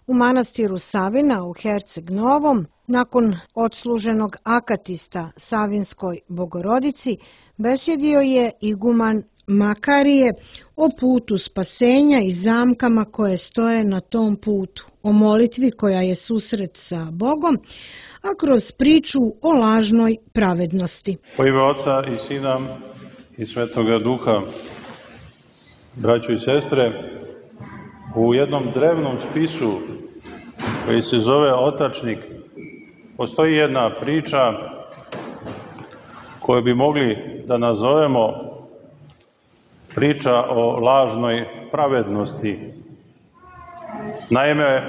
U manastiru Savina u Herceg Novom, nakon odsluženog akatista Savinskoj Bogorodici, besjedio je iguman Makarije o putu spasenja i zamkama koje stoje na tom putu, o molitvi koja je susret sa Bogom, a kroz priču o lažnoj pravednosti. Po ime Oca i Sina i Svetoga Duha, braćo i sestre, u jednom drevnom spisu koji se zove Otačnik postoji jedna priča koju bi mogli da nazovemo priča o lažnoj pravednosti. Naime,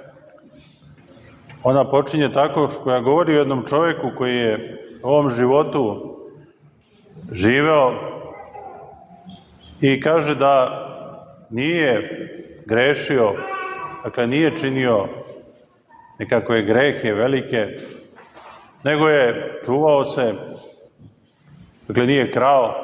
ona počinje tako koja govori o jednom čovjeku koji je u ovom životu živeo i kaže da nije grešio, dakle nije činio nekakve grehe velike, nego je čuvao se, dakle nije krao,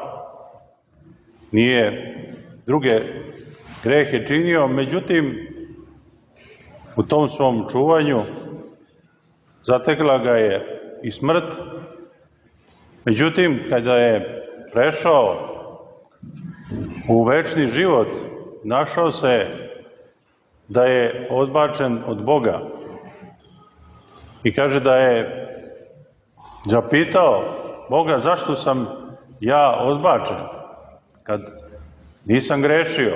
nije druge grehe činio, međutim u tom svom čuvanju zatekla ga je i smrt. Međutim, kada je prešao u večni život, našao se da je odbačen od Boga. I kaže da je zapitao Boga zašto sam ja odbačen kad nisam grešio.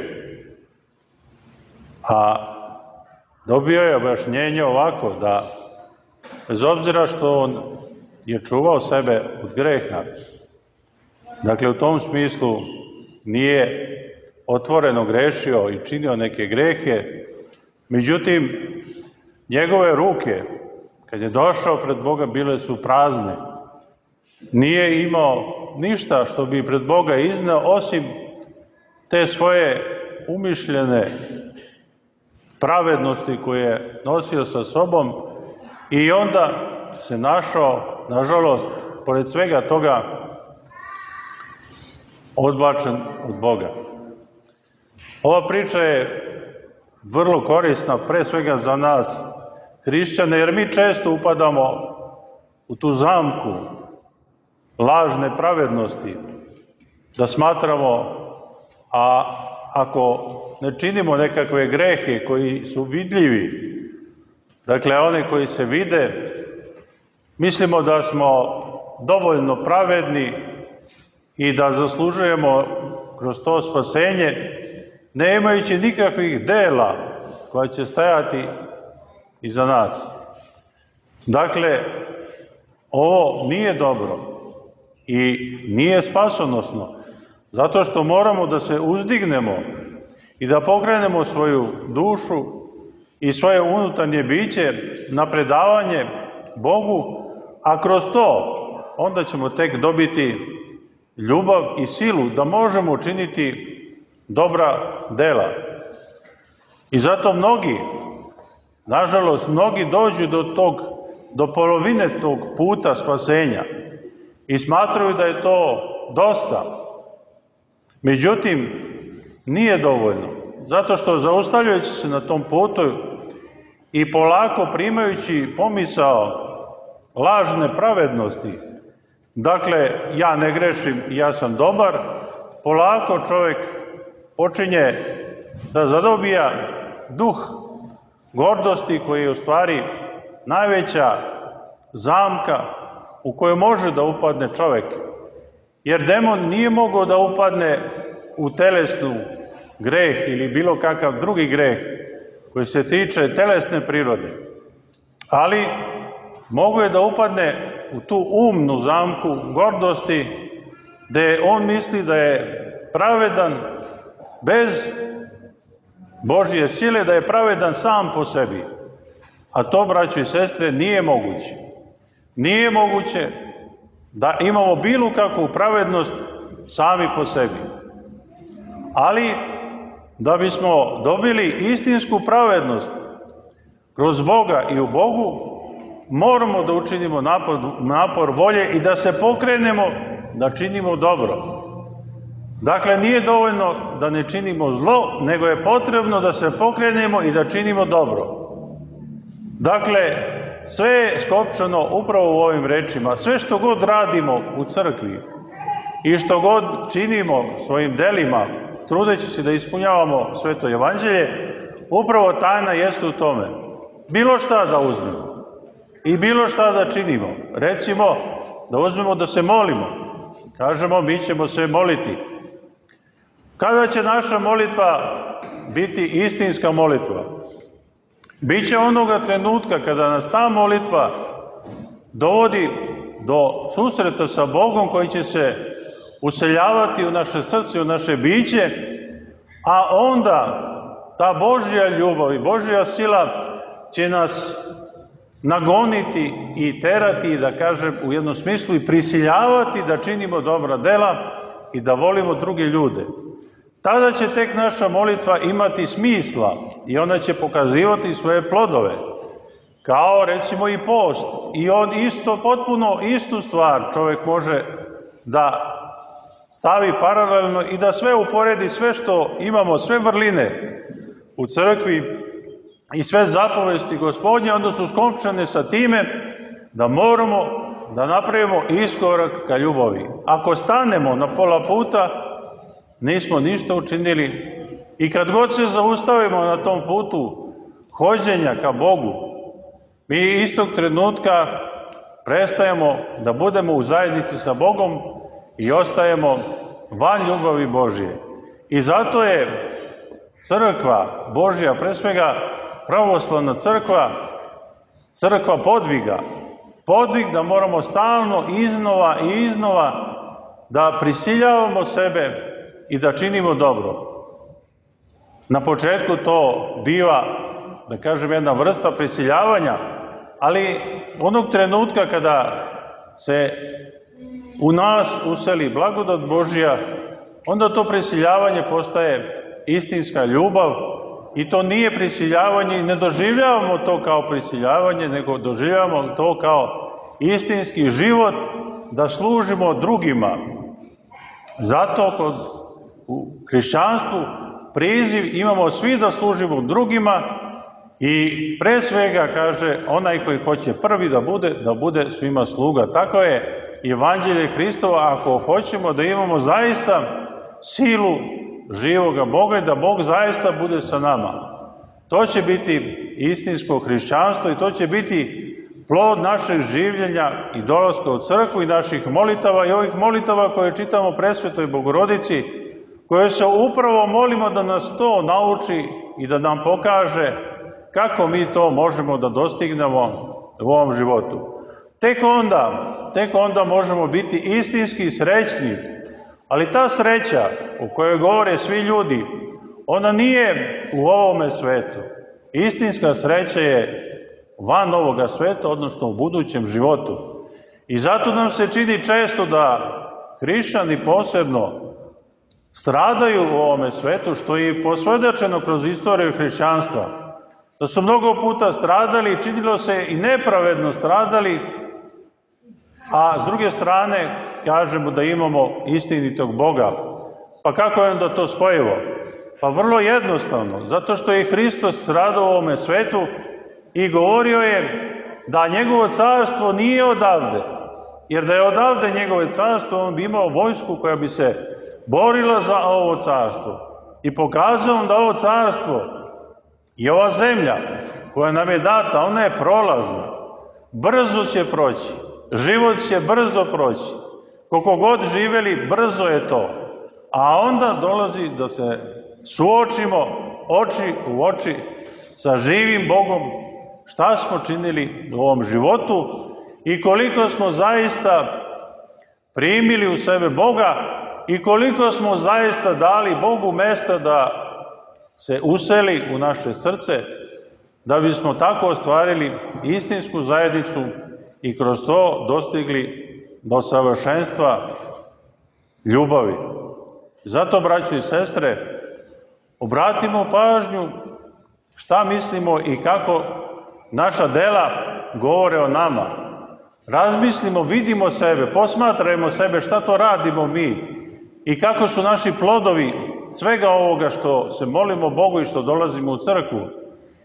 A dobio je objašnjenje ovako da bez obzira što on je čuvao sebe od greha, dakle u tom smislu nije otvoreno grešio i činio neke grehe, međutim njegove ruke kad je došao pred Boga bile su prazne. Nije imao ništa što bi pred Boga izneo osim te svoje umišljene pravednosti koje je nosio sa sobom i onda se našao, nažalost, pored svega toga odbačen od Boga. Ova priča je vrlo korisna, pre svega za nas, hrišćane, jer mi često upadamo u tu zamku lažne pravednosti, da smatramo, a ako ne činimo nekakve grehe koji su vidljivi, dakle one koji se vide, mislimo da smo dovoljno pravedni i da zaslužujemo kroz to spasenje, ne imajući nikakvih dela koja će stajati iza nas. Dakle, ovo nije dobro i nije spasonosno, zato što moramo da se uzdignemo i da pokrenemo svoju dušu i svoje unutarnje biće na predavanje Bogu, a kroz to onda ćemo tek dobiti ljubav i silu da možemo učiniti dobra dela. I zato mnogi, nažalost, mnogi dođu do polovine tog puta spasenja i smatraju da je to dosta. Međutim, nije dovoljno, zato što zaustavljajući se na tom putu i polako primajući pomisao lažne pravednosti, dakle, ja ne grešim i ja sam dobar, polako čovjek počinje da zadobija duh gordosti koji je u stvari najveća zamka u kojoj može da upadne čovjek. Jer demon nije mogao da upadne u telesnu greh ili bilo kakav drugi greh koji se tiče telesne prirode. Ali mogu je da upadne u tu umnu zamku gordosti gde on misli da je pravedan bez Božje sile, da je pravedan sam po sebi. A to, braćo i sestre, nije moguće. Nije moguće da imamo bilo kakvu pravednost sami po sebi. Ali, da bismo dobili istinsku pravednost kroz Boga i u Bogu, moramo da učinimo napor volje i da se pokrenemo da činimo dobro. Dakle, nije dovoljno da ne činimo zlo, nego je potrebno da se pokrenemo i da činimo dobro. Dakle, sve je skopčano upravo u ovim rečima. Sve što god radimo u crkvi i što god činimo svojim delima, trudeći se da ispunjavamo Sveto evanđelje, upravo tajna jeste u tome. Bilo šta da uzmemo i bilo šta da činimo. Recimo, da uzmemo da se molimo. Kažemo, mi ćemo se moliti. Kada će naša molitva biti istinska molitva? Biće onoga trenutka kada nas ta molitva dovodi do susreta sa Bogom koji će se useljavati u naše srce, u naše biće, a onda ta Božja ljubav i Božja sila će nas nagoniti i terati, da kažem, u jednom smislu i prisiljavati da činimo dobra dela i da volimo druge ljude. Tada će tek naša molitva imati smisla i ona će pokazivati svoje plodove. Kao recimo i post. I on potpuno istu stvar čovjek može da stavi paralelno i da sve uporedi, sve što imamo, sve vrline u crkvi i sve zapovesti Gospodnje, onda su skopčane sa time da moramo da napravimo iskorak ka ljubavi. Ako stanemo na pola puta, nismo ništa učinili i kad god se zaustavimo na tom putu hođenja ka Bogu, mi istog trenutka prestajemo da budemo u zajednici sa Bogom i ostajemo van ljubavi Božje. I zato je crkva Božja, pre svega pravoslavna crkva, crkva podviga. Podvig da moramo stalno iznova i iznova da prisiljavamo sebe i da činimo dobro. Na početku to biva, da kažem, jedna vrsta prisiljavanja, ali onog trenutka kada se u nas useli blagodat Božja, onda to prisiljavanje postaje istinska ljubav i to nije prisiljavanje i ne doživljavamo to kao prisiljavanje, nego doživljavamo to kao istinski život da služimo drugima. Zato u hrišćanstvu priziv imamo svi da služimo drugima i pre svega, kaže, onaj koji hoće prvi da bude svima sluga. Tako je evanđelje Hristova, ako hoćemo da imamo zaista silu živoga Boga i da Bog zaista bude sa nama. To će biti istinsko hrišćanstvo i to će biti plod našeg življenja i dolaska u crkvu i naših molitava i ovih molitava koje čitamo Presvetoj Bogorodici, koje se upravo molimo da nas to nauči i da nam pokaže kako mi to možemo da dostignemo u ovom životu. Tek onda možemo biti istinski srećni, ali ta sreća o kojoj govore svi ljudi, ona nije u ovome svetu. Istinska sreća je van ovoga sveta, odnosno u budućem životu. I zato nam se čini često da hrišćani posebno stradaju u ovome svetu, što je posvedočeno kroz istoriju hrišćanstva. Da su mnogo puta stradali, činilo se i nepravedno stradali, a s druge strane kažemo da imamo istinitog Boga. Pa kako je onda to spojivo? Pa vrlo jednostavno, zato što je Hristos stradao u ovome svetu i govorio je da njegovo carstvo nije odavde. Jer da je odavde njegovo carstvo, on bi imao vojsku koja bi se borila za ovo carstvo. I pokazao da ovo carstvo i ova zemlja koja nam je data, ona je prolazna. Brzo će proći. Život će brzo proći. Koliko god živeli, brzo je to. A onda dolazi da se suočimo oči u oči sa živim Bogom, šta smo činili u ovom životu i koliko smo zaista primili u sebe Boga i koliko smo zaista dali Bogu mesta da se useli u naše srce, da bismo tako ostvarili istinsku zajednicu i kroz to dostigli do savršenstva ljubavi. Zato, braćo i sestre, obratimo pažnju šta mislimo i kako naša dela govore o nama. Razmislimo, vidimo sebe, posmatrajmo sebe šta to radimo mi i kako su naši plodovi svega ovoga što se molimo Bogu i što dolazimo u crkvu.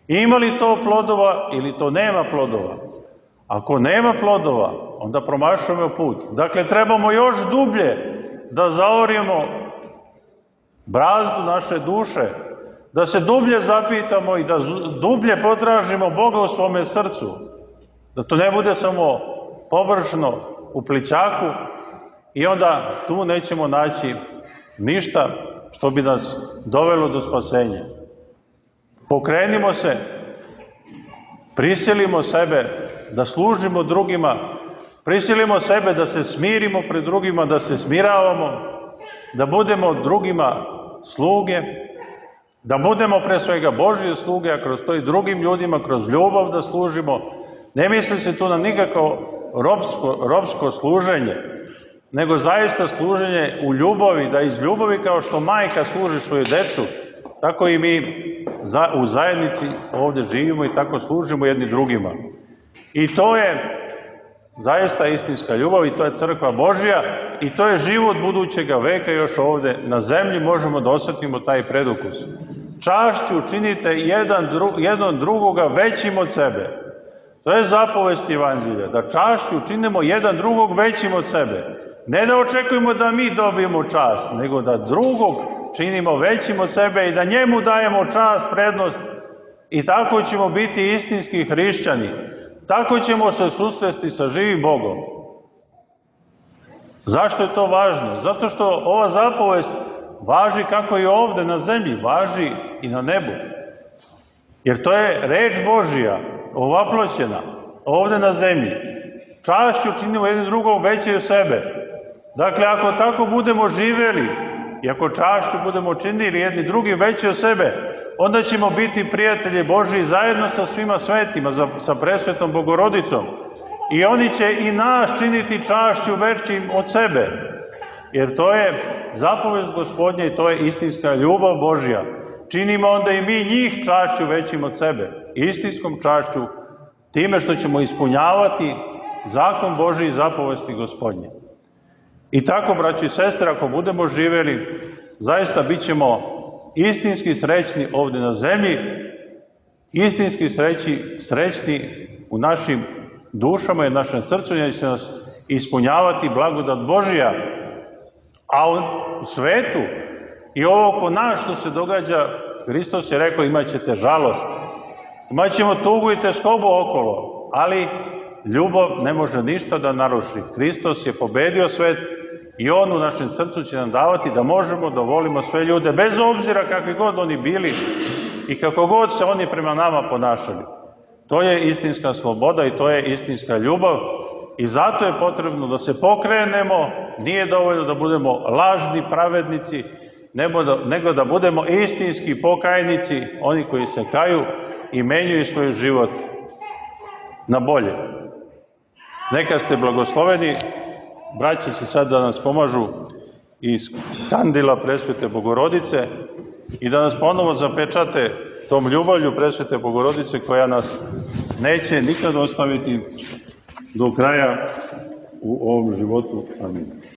Ima li to plodova ili to nema plodova? Ako nema plodova, onda promašujemo put. Dakle, trebamo još dublje da zaorimo brazdu naše duše, da se dublje zapitamo i da dublje potražimo Boga u svome srcu. Da to ne bude samo površno u plićaku i onda tu nećemo naći ništa što bi nas dovelo do spasenja. Pokrenimo se, prisilimo sebe da služimo drugima, prisilimo sebe da se smirimo pred drugima, da se smiravamo, da budemo drugima sluge, da budemo pre svega Božje sluge, a kroz to i drugim ljudima, kroz ljubav da služimo. Ne misli se tu na nikako robsko služenje, nego zaista služenje u ljubavi, da iz ljubavi kao što majka služi svoju decu, tako i mi u zajednici ovdje živimo i tako služimo jedni drugima. I to je zaista istinska ljubav i to je crkva Božja i to je život budućega veka još ovdje na zemlji, možemo da osjetimo taj predukus. Čašću činite jedan drugoga većim od sebe. To je zapovest Evanđelja, da čašću činimo jedan drugog većim od sebe. Ne da očekujemo da mi dobijemo čast, nego da drugog činimo većim od sebe i da njemu dajemo čast, prednost i tako ćemo biti istinski hrišćani. Tako ćemo se susresti sa živim Bogom. Zašto je to važno? Zato što ova zapovest važi kako i ovdje na zemlji, važi i na nebu. Jer to je reč Božja, ovaploćena, ovdje na zemlji. Čašću činimo jedan drugog veće od sebe. Dakle, ako tako budemo živjeli i ako čašću budemo činili jedni drugi veće od sebe, onda ćemo biti prijatelji Božji zajedno sa svima svetima, sa presvetom Bogorodicom. I oni će i nas činiti čašću većim od sebe. Jer to je zapovest Gospodnja i to je istinska ljubav Božja. Činimo onda i mi njih čašću većim od sebe. Istinskom čašću, time što ćemo ispunjavati zakon Božji i zapovesti Gospodnje. I tako, braći i sestre, ako budemo živjeli, zaista bit ćemo istinski srećni ovdje na zemlji, istinski srećni u našim dušama i našem srcu, jer će nas ispunjavati blagodat Božja. A u svetu i ovo oko nas što se događa, Hristos je rekao, imat ćete žalost, imat ćemo tugu i teskobu okolo, ali ljubav ne može ništa da naruši. Hristos je pobedio svet i On u našem srcu će nam davati da možemo da volimo sve ljude, bez obzira kakvi god oni bili i kako god se oni prema nama ponašali. To je istinska sloboda i to je istinska ljubav i zato je potrebno da se pokrenemo, nije dovoljno da budemo lažni pravednici, nego da budemo istinski pokajnici, oni koji se kaju i menjaju svoj život na bolje. Neka ste blagosloveni, braća će sad da nas pomažu iz kandila presvete Bogorodice i da nas ponovo zapečate tom ljubavlju presvete Bogorodice koja nas neće nikad ostaviti do kraja u ovom životu. Amin.